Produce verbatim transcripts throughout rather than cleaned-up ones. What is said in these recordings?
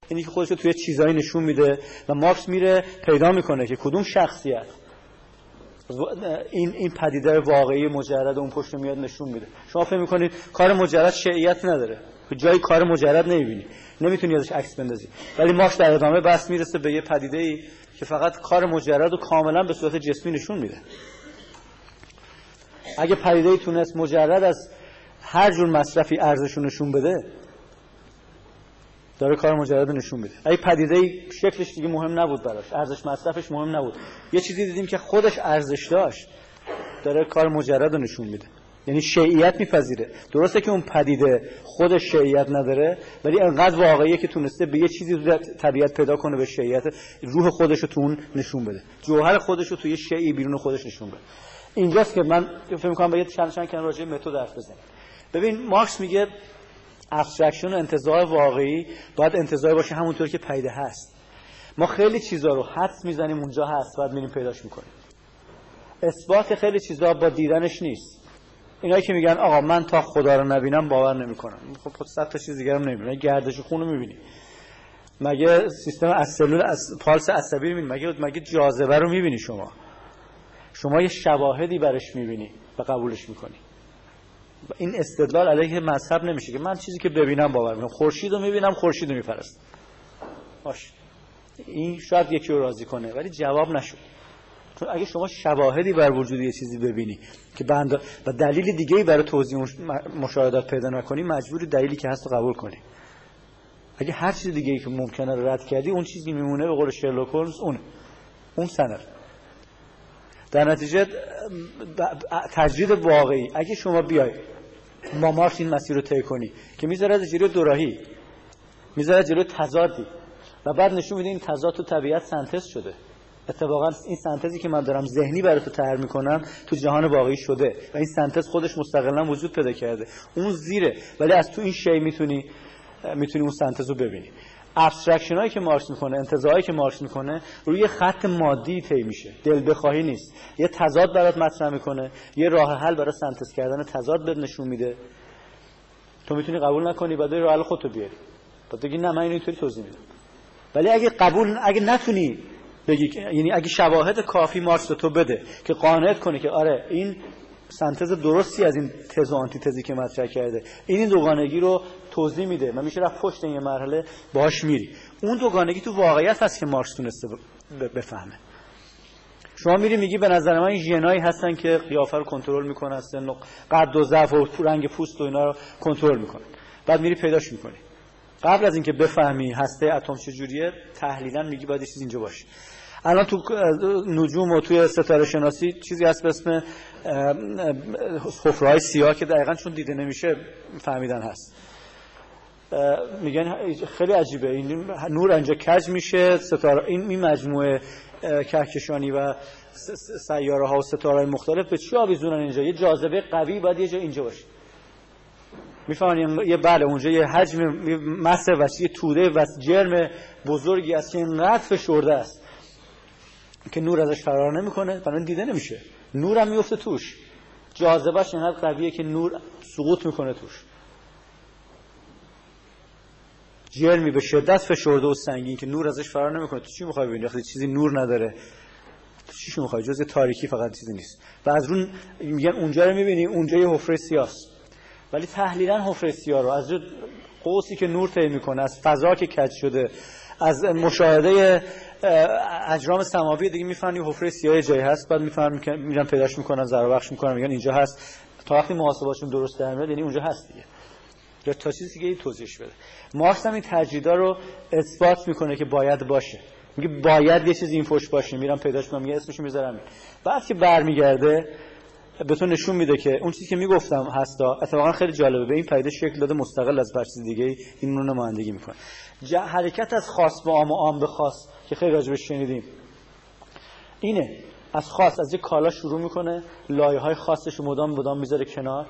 اینی که خودش رو توی چیزایی نشون میده و مارکس میره پیدا میکنه که کدوم شخصیت این این پدیده واقعی مجرد اون پشت میاد نشون میده. شما فکر میکنید کار مجرد شیعیت نداره، جای کار مجرد نمیبینی، نمیتونی ازش عکس بندازی، ولی مارکس در ادامه بحث میرسه به یه پدیده‌ای که فقط کار مجرد رو کاملا به صورت جسمی نشون میده. اگه پدیده‌ای تونست مجرد از هر جور مصرفی ارزشو نشون بده، داره کار مجرد نشون میده. اگه پدیده‌ای شکلش دیگه مهم نبود براش، ارزش مصرفش مهم نبود، یه چیزی دیدیم که خودش ارزش داشت، داره کار مجرد نشون میده. یعنی شیعیت میپذیره. درسته که اون پدیده خودش شیعیت نداره، ولی انقدر واقعیه که تونسته به یه چیزی در طبیعت پیدا کنه به شیعیت، روح خودش رو تو اون نشون بده، جوهر خودش رو تو یه شیعی بیرون خودش نشون بده. اینجاست که من فکر می‌کنم باید چند چند کنار راجع به متد حرف بزنیم. ببین مارکس میگه ابسترکشن و انتزاع واقعی باید انتزاع باشه همونطور که پدیده هست. ما خیلی چیزا رو حدس میزنیم اونجا هست، بعد میریم پیداش میکنیم. اثبات خیلی چیزا با دیدنش نیست. اینایی که میگن آقا من تا خدا رو نبینم باور نمیکنم، خب خود صد تا چیز دیگه هم نمیبینی، گردش خون رو میبینی، مگه سیستم از سلول از پالس عصبی رو میبینی، مگه مگه جاذبه رو میبینی، شما شما یه شواهدی برش میبینی و قبولش میکنی. این استدلال علیه مذهب نمیشه که من چیزی که ببینم باور میکنم. خورشید رو میبینم، خورشید رو میپرستم، باش این شاید یکی رو راضی کنه، ولی جواب نشد. چون اگه شما شواهدی بر وجود یه چیزی ببینی که بند و دلیل دیگه‌ای برای توضیح مشاهدات پیدا نکنی، مجبوری دلیلی که هست رو قبول کنی. اگه هر چیز دیگه‌ای که ممکنه رو رد کردی، اون چیزی میمونه به قول شرلوک هولمز اون اون سند. در نتیجه تجرید واقعی اگه شما بیای با مارکس این مسیر رو طی کنی که میذاره از جلوی دوراهی، میذاره جلوی تضادی و بعد نشون میده این تضاد تو طبیعت سنتز شده. اتفاقا این سنتزی که من دارم ذهنی برات طرح میکنم تو جهان واقعی شده و این سنتز خودش مستقلا وجود پیدا کرده، اون زیره، ولی از تو این شی میتونی میتونی اون سنتز رو ببینی. ابسترکشن هایی که مارکس میکنه، انتزاعی که مارکس میکنه روی خط مادی طی میشه، دل بخواهی نیست. یه تضاد برات مطرح میکنه، یه راه حل برای سنتز کردن تضاد بهت نشون میده، تو میتونی قبول نکنی، بعد راه حل خودتو بیاری، بعد بگی نه من اینو اینطوری توضیح میدم. ولی اگه قبول اگه نتونی بگی، یعنی اگه شواهد کافی مارکس تو بده که قانعت کنه که آره این سنتز درستی از این تز و آنتی تزی که مطرح کرده، این این دوگانگی رو توضیح میده، من میشه رفت پشت این مرحله باهاش میری، اون دوگانگی تو واقعیت هست که مارکس تونسته بفهمه. شما میری میگی به نظر من این ژنایی هستن که قیافه رو کنترل میکنن، سن و قد و ضعف و رنگ پوست و اینا رو کنترل میکنن، بعد میری پیداش میکنی. قبل از اینکه بفهمی هسته اتم چجوریه، تحلیلا میگی باید چیز اینجا باشه. الان تو نجوم و توی ستاره شناسی چیزی هست به اسم حفره‌های سیاه که دقیقاً چون دیده نمیشه فهمیدن هست. میگن خیلی عجیبه، این نور اینجا کج میشه، ستاره این این مجموعه کهکشانی و سیاره ها و ستاره های مختلف به چی آویزونن اینجا؟ یه جاذبه قوی باید یه جا اینجا باشه. میفهمن یه بله اونجا یه حجم مس وسیع توده و جرم بزرگی است که اینقدر فشرده است که نور ازش فرار نمیکنه، بنابراین دیده نمیشه. نور هم میفته توش، جاذبهش اینقدر قویه که نور سقوط میکنه توش. جرمی به شدت فشرده و سنگین که نور ازش فرار نمیکنه. تو چی میخوای ببینی وقتی چیزی نور نداره؟ تو چیشو میخوای؟ جز تاریکی فقط چیزی نیست. و از اون میگن اونجا رو میبینی، اونجا یه حفره سیاست، ولی تحلیلا حفره سیاه رو از قوسی که نور طی میکنه، از فضا که کج شده، از مشاهده اجرام سماوی دیگه میفهمی حفره سیاه جایی هست، بعد میفهمی که میرن پیداش میکنن، ذره بخش میکنن، میگن اینجا هست. تا وقتی محاسباتشون درست در میاد یعنی اونجا هست دیگه، یا تا چیزی که توضیحش بده. مارکس هم این تجریدا رو اثبات میکنه که باید باشه، میگه باید یه چیزی این پشت باشه، میرم پیداش میکنم، میگه اسمش میذارم. بعد که برمیگرده به تو نشون میده که اون چیزی که میگفتم هستا. اتفاقا خیلی جالبه، به این پدیده شکل داده مستقل از هر چیز دیگه، این رو نمایندگی میکنه. حرکت از خاص به عام و عام به خاص که خیلی راجبش شنیدیم اینه، از خاص از یک کالا شروع میکنه، لایه‌های خاصش رو مدام مدام میذاره کنار،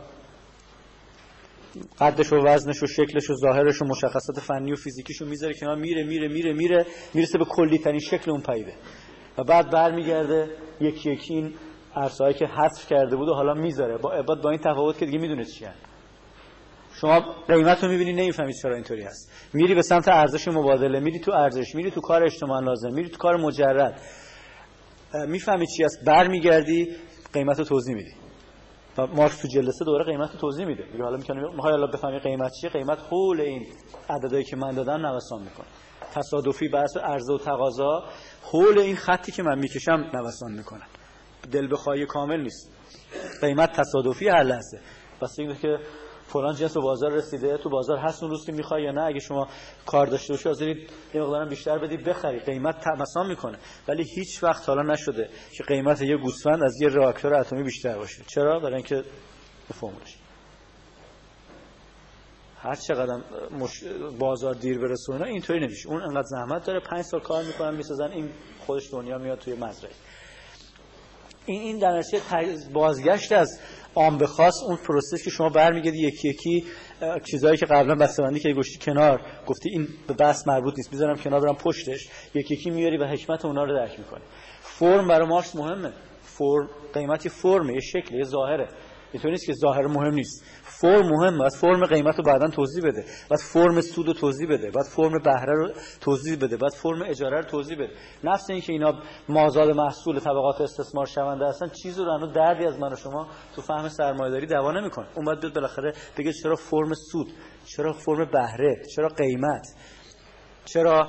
قدش و وزنش و شکلش و ظاهرش و مشخصات فنی و فیزیکیش رو میذاره کنار، میره میره میره میره میرسه به کلی ترین شکل اون پدیده و بعد برمیگرده یکی یکی این عرصه‌هایی که حذف کرده بود و حالا میذاره، با بعد با این تفاوت که دیگه میدونه چیه. شما قیمت رو می‌بینی نمی‌فهمی چرا اینطوری هست. میری به سمت ارزش مبادله، میری تو ارزش، میری تو کار اجتماعی لازم، میری تو کار مجرد، میفهمی چی هست، برمیگردی قیمت رو توضیح میدی. و مارکس تو جلسه دوره قیمت رو توضیح میده. میگه حالا می‌کنه میخوای حالا بفهمی قیمت چیه، قیمت حول این عددی که من دادم نوسان میکنه. تصادفی بحث عرضه و تقاضا حول این خطی که من میکشم نوسان میکنه. دل بخوای کامل نیست. قیمت تصادفی هر لحظه. واسه اینکه که فلان جنس به بازار رسیده، تو بازار هست اون روز که میخوای یا نه، اگه شما کار داشته باشی حاضری یه مقدارم بیشتر بدی بخری، قیمت تمسام میکنه. ولی هیچ وقت حالا نشده که قیمت یه گوسفند از یه راکتور اتمی بیشتر باشه. چرا؟ برای اینکه به فرمولش هر چقدر مش... بازار دیر برسونه اینطوری نمیشه. اون انقدر زحمت داره، پنج سال کار میکنن میسازن، این خودش دنیا میاد توی مزرعه. این این در نتیجه بازگشت از عام به خاص، اون پروسس که شما برمیگردی یکی یکی چیزایی که قبلا بسته‌بندی که گوشتی کنار، گفتی این به بحث مربوط نیست، میذارم کنار، برام پشتش یکی یکی میاری و حکمت اونا رو درک میکنی. فرم برای مارکس مهمه. فرم قیمتی فرمه، یه شکل، یه ظاهره. اینطوری نیست که ظاهر مهم نیست. فرم مهمه. بعد فرم قیمت رو بعداً توضیح بده، بعد فرم سود رو توضیح بده، بعد فرم بهره رو توضیح بده، بعد فرم اجاره رو توضیح بده. نفس این که اینا مازاد محصول طبقات استثمار شونده هستن، چیزی رو هنوز دردی از من و شما تو فهم سرمایه‌داری دوا نمی‌کنه. اون باید بیاد بالاخره بگه چرا فرم سود، چرا فرم بهره، چرا قیمت، چرا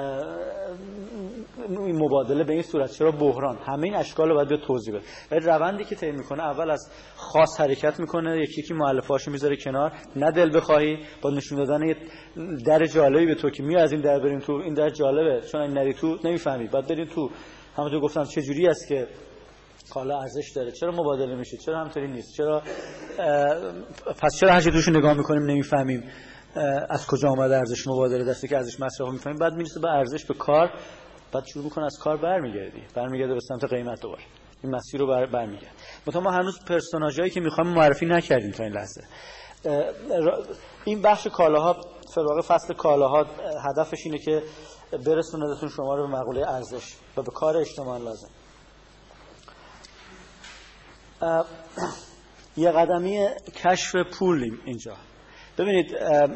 این مبادله به این صورت، چرا بحران، همه این اشکال رو باید به توضیح بده. روندی که طی میکنه اول از خاص حرکت میکنه، یکی یکی مؤلفه‌اشو میذاره کنار، نه دل بخواهی، با نشون دادن یه در جالبی به تو که می از این در بریم تو، این در جالبه چون این نری تو نمیفهمی، بعد بریم تو. همونطور گفتم چه جوری است که کالا ارزش داره، چرا مبادله میشه، چرا همطوری نیست، چرا پس چرا هر چی توش نگاه میکنیم نمیفهمیم از کجا اومده ارزش مبادله، دسته که ارزش مصرف میفهمیم، بعد میرسه به ارزش به کار، بعد شروع میکنه از کار برمیگردی برمیگرده به سمت قیمت دوباره، این مسیر رو بر برمیگرده. مثلا ما هنوز پرسوناژایی که میخوایم معرفی نکردیم تا این لحظه. این بخش کالاها، فراغ فصل کالاها، هدفش اینه که برسوندتون شما رو به مقوله ارزش و به کار اجتماعی لازم. یه قدمی کشف پولیم اینجا. ببینید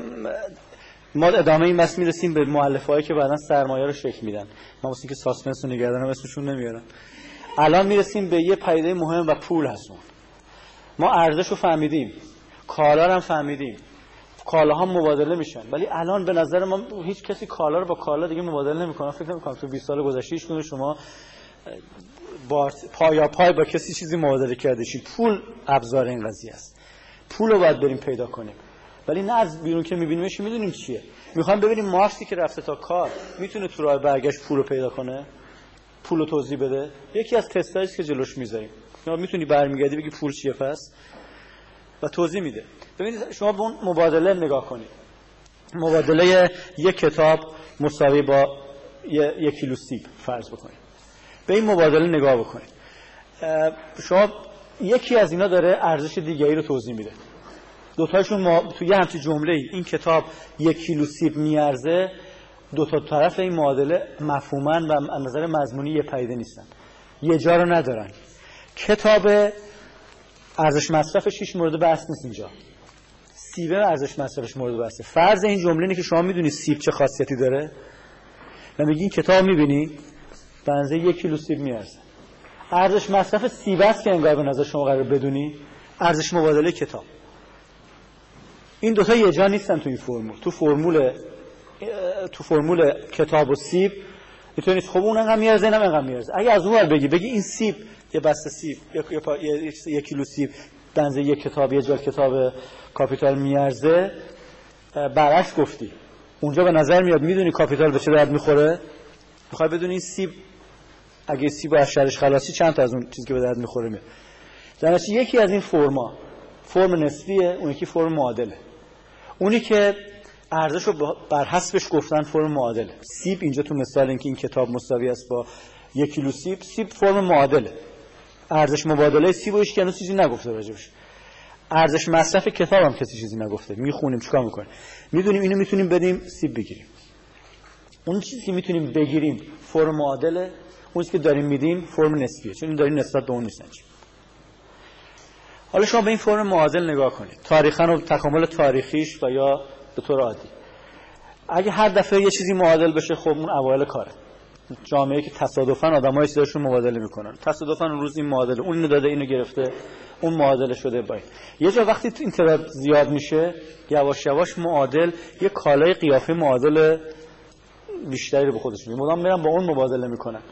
ما ادامه این بحث میرسیم به مؤلفه‌هایی که بعداً سرمایه رو شکل میدن. ما واسه اینکه ساسپنس و نگهدارم اسمشون نمیارم. الان میرسیم به یه پدیده مهم و پول هست. ما ارزش رو فهمیدیم، کالا رو هم فهمیدیم، کالاها مبادله میشن، ولی الان به نظر ما هیچ کسی کالا رو با کالا دیگه مبادله نمیکنه. فکر نمی‌کنم تو بیست سال گذشته هیچ کدوم شما با پایا پای با کسی چیزی مبادله کرده شید. پول ابزار این قضیه است. پول رو باید بریم پیدا کنیم، ولی نه از بیرون که میبینیمش میدونیم چیه. میخوام ببینیم مارکسی که رفته تا کار میتونه تو راه برگشت پول رو پیدا کنه، پول رو توضیح بده. یکی از تستایی که جلوش میذاریم، شما میتونی برمیگردی بگی پول چیه پس و توضیح میده. ببینید شما به اون مبادله نگاه کنید. مبادله یک کتاب مساوی با یک کیلو سیب فرض بکنید. به این مبادله نگاه بکنید. شما یکی از اینا داره ارزش دیگری رو توضیح میده. دو تاشون ما... تو یه همچین جمله‌ای این کتاب یک کیلو سیب میارزه، دو تا طرف این معادله مفهوماً و از نظر مضمونی یه پدیده نیستن، یه جا رو ندارن. کتاب ارزش مصرفش هیچ مورد بحث نیست اینجا، سیب ارزش مصرفش مورد بحثه. فرض این جمله اینه که شما میدونی سیب چه خاصیتی داره و میگی این کتاب میبینی به اندازه یک کیلو سیب میارزه. ارزش مصرف سیب است که انگار به نظر شما قرار بدونی، ارزش مبادله کتاب. این دوتا یه جا نیستن تو این فرمول. تو فرمول تو فرمول کتاب و سیب اینطوری نیست. خب اون انقدر میارزه اینم انقدر میارزه. اگه از اون ور بگی بگی این سیب یه بسته سیب یا یه یک کیلو سیب به اندازه یک کتاب یه جلد کتاب کاپیتال میارزه، برعکس گفتی. اونجا به نظر میاد میدونی کاپیتال به چه درد میخوره، میخوای بدونی این سیب اگه سیب از شرش خلاصی چند تا از اون چیزی که به درد میخوره میاد. در نتیجه یکی از این فرما فرم نسبیه، اون یکی فرم معادله. اونی که ارزش رو بر حسبش گفتن فرم معادله. سیب اینجا تو مثال اینکه این کتاب مساوی است با یک کیلو سیب، سیب فرم معادله. ارزش مبادله سیب روش که هنوز چیزی نگفته راجبش. ارزش مصرف کتاب هم کسی چیزی نگفته. میخونیم چیکار میکنیم؟ میدونیم اینو میتونیم بدیم سیب بگیریم. اون چیزی که میتونیم بگیریم فرم معادله، اون چیزی که داریم میدیم فرم نسبیه، چون این داریم نسبت به اون نیستن. حالا شما به این فرم معادل نگاه کنید، تاریخاً و تکامل تاریخیش و یا به طور عادی. اگه هر دفعه یه چیزی معادل بشه، خب اون اوایل کاره. جامعه‌ای که تصادفاً آدمای چیزاشون مبادله میکنن، تصادفاً اون روز این معادله، اون اینو داده اینو گرفته، اون معادله شده. باید یه جا وقتی این تعداد زیاد میشه، یواش یواش معادل یه کالای قیافه معادل بیشتری رو به خودش میگیره. مدام میرن با اون مبادله میکنن،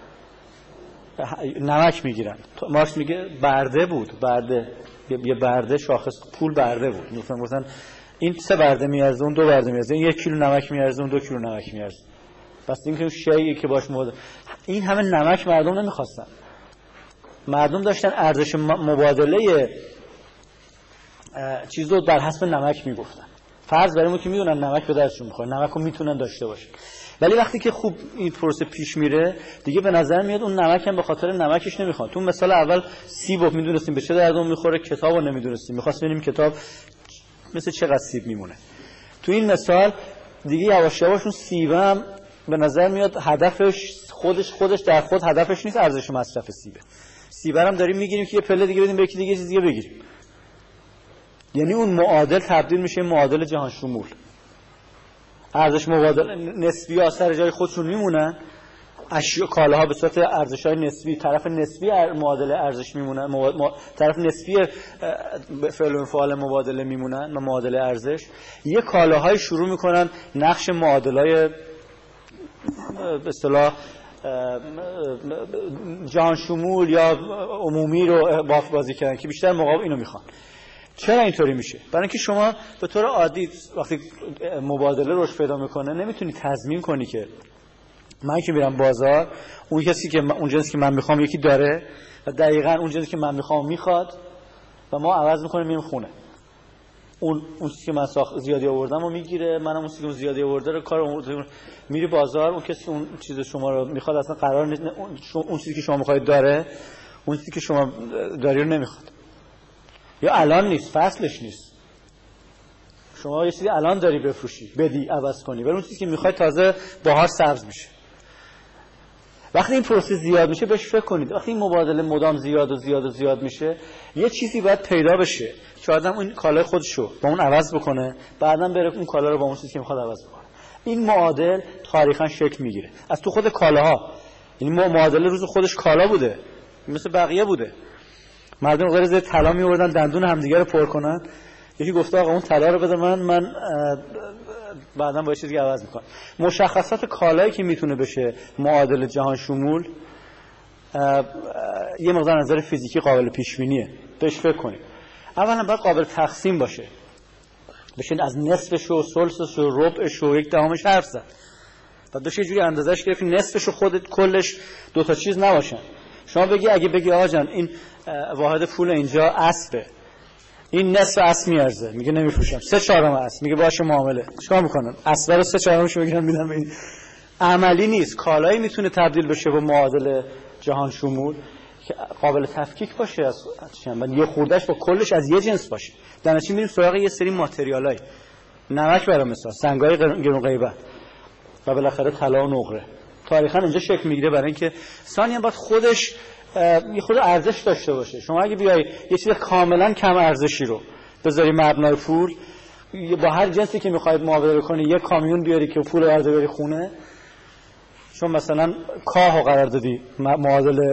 نمک میگیرن. مارکس میگه برده بود، برده یه برده شاخص پول برده بود. میگفتن مثلا این سه برده میارزه، اون دو برده میارزه، این یک کیلو نمک میارزه، اون دو کیلو نمک میارزه. پس اینکه شیئی که باش مبادله، این همه نمک مردم نمیخواستن. مردم داشتن ارزش مبادله چیزو بر حسب نمک میگفتن. فرض برای ما که میدونن نمک به درشون میخوره، نمک رو میتونن داشته باشن. ولی وقتی که خوب این پروسه پیش میره دیگه به نظر میاد اون نمک هم به خاطر نمکش نمیخواد. تو مثال اول سیب رو میدونستیم به چه دردمون میخوره، کتاب رو نمیدونستیم، میخواستیم ببینیم کتاب مثل چقدر سیب میمونه. تو این مثال دیگه یواش یواش اون سیب هم به نظر میاد هدفش خودش خودش در خود هدفش نیست ارزش مصرف سیبه. سیب هم داریم میگیریم که یه پله دیگه بدیم به یکی دیگه چیز دیگه بگیریم. یعنی اون معادل تبدیل میشه معادل جهان شمول. ارزش مبادله نسبی ها سر جای خودشون میمونن، اشیا کالاها به صورت ارزش‌های نسبی طرف نسبی معادله ارزش میمونن، مو... مو... طرف نسبی فعل و فعال مبادله میمونن و معادله ارزش. یه کالاهای شروع میکنن نقش معادلای به اصطلاح جهان شمول یا عمومی رو بازی کردن که بیشتر مقابل اینو میخوان. چرا اینطوری میشه؟ برای اینکه شما به طور عادی وقتی مبادله رشد پیدا میکنه نمیتونی تضمین کنی که من که میرم بازار اون کسی که اون جنسی که من میخوام یکی داره و دقیقاً اون جنسی که من میخوام میخواد و ما عوض میکنیم میریم خونه. اون اون چیزی که من ساخت زیادی آوردم و میگیره، منم اون چیزی که زیادی آورده رو کار میری بازار. اون کسی اون چیز شما رو میخواد اصلا قرار نیست اون چیزی که شما میخواید داره، اون چیزی که شما داری رو نمیخواد. یا الان نیست، فصلش نیست. شما یه چیزی الان داری بفروشی، بدی، عوض کنی، ولی اون چیزی که میخوای تازه بهار سبز میشه. وقتی این پروسه زیاد میشه بهش فکر کنید. وقتی این مبادله مدام زیاد و زیاد و زیاد میشه، یه چیزی باید پیدا بشه که آدم اون کالای خودشو با اون عوض بکنه، بعداً بره اون کالا رو با اون چیزی که میخواد عوض بکنه. این معادل تاریخاً شکل میگیره از تو خود کالاها. یعنی معادله روز خودش کالا بوده، مثل بقیه بوده. مردم غیر از طلا میوردن دندون همدیگه رو پر کنن. یکی گفته آقا اون طلا رو بده من، من بعداً با چیزی عوض میکنم. مشخصات کالایی که میتونه بشه معادل جهان شمول یه مقدار نظر فیزیکی قابل پیش بینیه. بهش فکر کنید. اولا باید قابل تقسیم باشه. بشه از نصفش و ثلثش و ربعش و یک دهمش حرف زد. بعد بشه یه جوری اندازه‌اش گرفت نصفش و خودت کلش دو تا چیز نباشن. شما بگی اگه بگی آقا جان این واحد پول اینجا اسبه، این نصف اسب میارزه، میگه نمیفروشم. سه چهارم اسب، میگه باشه معامله. چیکار میکنن؟ اسب رو سه چهارمش میگیرن میدن به این. عملی نیست. کالایی میتونه تبدیل بشه به معادل جهان شمول که قابل تفکیک باشه از چند یه خوردهش با کلش از یه جنس باشه. در نتیجه میریم سراغ یه سری ماتریالای، نمک برای مثال، سنگای گرون غیبت و بالاخره طلا و نقره. تاریخاً اینجا شکل میگیره برای اینکه ثانیاً باید خودش یه خود ارزش داشته باشه. شما اگه بیای یه چیز کاملا کم ارزشی رو بذاری مبنای پول، با هر جنسی که میخواید معامله کنی یه کامیون بیاری که پول رو بری خونه، چون مثلا کاهو قرار دادی معادل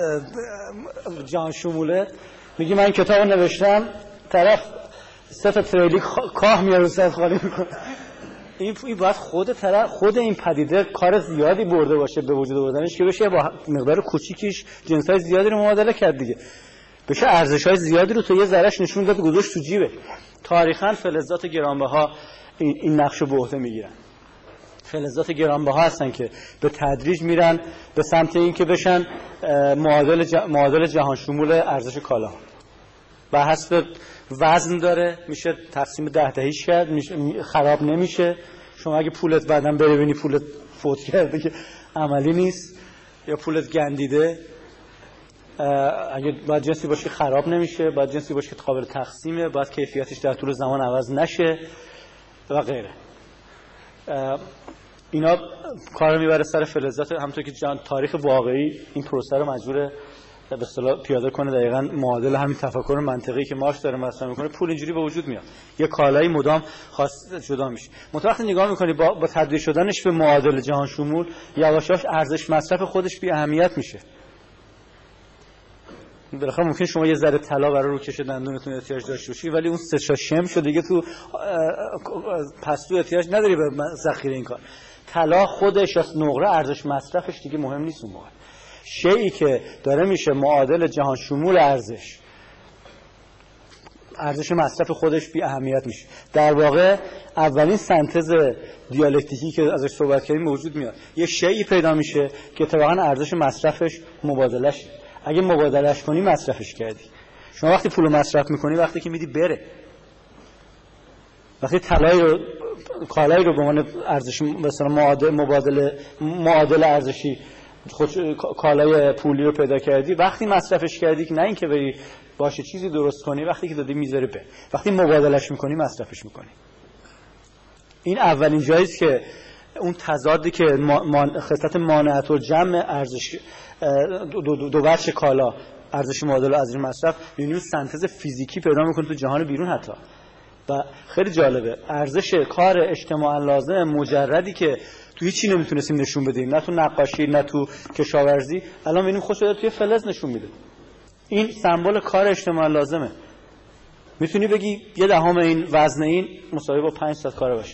جهان شموله، میگی من این کتابو نوشتم، طرف سه تا تریلی کاه میاره سر خالی میکنه. این این باید خود طرف خود این پدیده کار زیادی برده باشه به وجود آوردنش که بشه با مقدار کوچیکیش جنسای زیادی رو مبادله کرد دیگه، بشه ارزش‌های زیادی رو تو یه ذرهش نشون داد گذاشت تو جیبه. تاریخاً فلزات گرانبها این, این نقش رو به عهده میگیرن. فلزات گرانبها هستن که به تدریج میرن به سمت این که بشن معادل ج... معادل جهان شمول ارزش کالا. به حسب وزن داره، میشه تقسیم ده دهیش کرد، میشه خراب نمیشه. شما اگه پولت بعداً بری ببینی پولت فوت کرده که عملی نیست، یا پولت گندیده، اگه باید جنسی باشه خراب نمیشه، باید جنسی باشه که قابل تقسیمه، باید کیفیتش در طول زمان عوض نشه و غیره. اینا کار میبره سر فلزات. همونطور که جان تاریخ واقعی این پروسه رو مجبور به اصطلاح پیاده کنه دقیقاً معادل همین تفکر منطقی که مارکس داره مطرح میکنه، پول اینجوری به وجود میاد. یه کالایی مدام خاص جدا میشه. متوقتی نگاه میکنی با با تبدیل شدنش به معادل جهان شمول، یواش یواش ارزش مصرف خودش بی اهمیت میشه. بالاخره ممکن شما یه ذره طلا برای روکش دندونتون احتیاج داشته باشی، ولی اون سه تا شم شو دیگه تو پستو احتیاج نداری به ذخیره این کار. طلا خودش یا نقره ارزش مصرفش دیگه مهم نیست اون موقع. شیئی که داره میشه معادل جهان شمول ارزش، ارزش مصرف خودش بی اهمیت میشه. در واقع اولین سنتز دیالکتیکی که ازش صحبت کردیم موجود میاد. یه شیئی پیدا میشه که اتفاقا ارزش مصرفش مبادله‌شه. اگه مبادلهش کنی مصرفش کردی. شما وقتی پولو مصرف میکنی وقتی که میدی بره. وقتی طلایی رو کالایی رو به عنوان ارزش مثلا معادل مبادله معادل ارزشی خود کالای پولی رو پیدا کردی، وقتی مصرفش کردی که نه اینکه بری باشه چیزی درست کنی، وقتی که دادی میذاره به، وقتی مبادلش میکنی مصرفش میکنی. این اولین جایی است که اون تضادی که خصلت مانعت و جمع ارزش دو, دو, دو وجه کالا، ارزش معادل و ارزش مصرف، یعنی سنتز فیزیکی پیدا میکنه تو جهان بیرون حتی. و خیلی جالبه ارزش کار اجتماعا لازم مجردی که تو هیچی نمیتونستیم نشون بدیم، نه تو نقاشی نه تو کشاورزی، الان میبینیم خودش داره توی فلز نشون میده. این سمبل کار اجتماعا لازمه. میتونی بگی یه دهم این وزن این مساوی با پنج ساعت کار باشه،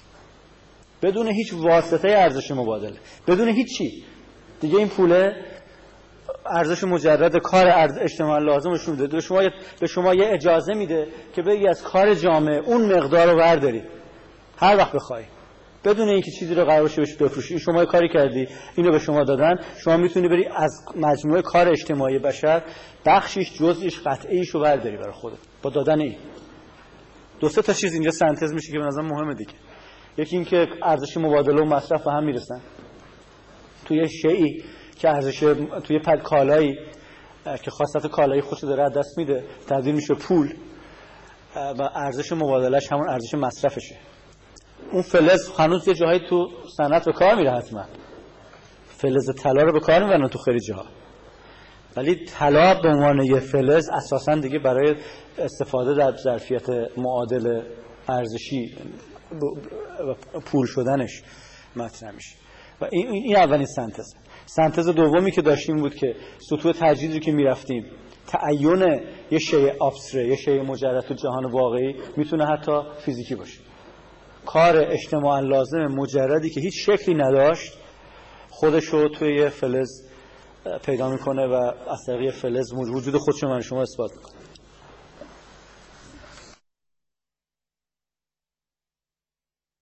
بدون هیچ واسطه ارزش مبادله، بدون هیچی دیگه. این پوله ارزش مجرد کار اجتماعا لازمش میده. به شما به شما یه اجازه میده که بگی از کار جامعه اون مقدار رو برداری هر وقت بخوای، بدون اینکه چیزی رو قرار باشه بهش بفروشی. شما یه کاری کردی، اینو به شما دادن، شما میتونی بری از مجموعه کار اجتماعی بشر بخشیش، جزئیش، قطعیش رو برداری برای خودت با دادن این. دو سه تا چیز اینجا سنتز میشه که به نظرم مهمه دیگه. یکی این که ارزش مبادله و مصرف به هم میرسن توی شیئی که ارزش توی پد کالایی که خاصیت کالایی خودش داره از دست میده، تبدیل میشه پول و ارزش مبادلهش همون ارزش مصرفشه. اون فلز هنوز یه جاهایی تو صنعت به کار میره، حتما فلز طلا رو به کار میبرن تو خیلی جاها، ولی طلا به عنوان یه فلز اساسا دیگه برای استفاده در ظرفیت معادل ارزشی و پول شدنش مطرح میشه. و این این اولین سنتز. سنتز دومی که داشتیم بود که سطوح تجدیدی که میرفتیم، تعین یه شیء ابستره، یه شیء مجرد تو جهان واقعی میتونه حتی فیزیکی باشه. کار اجتماعا لازم مجردی که هیچ شکلی نداشت خودش رو توی فلز پیدا میکنه و از طریق فلز وجود خودش رو من شما اثبات میکنه.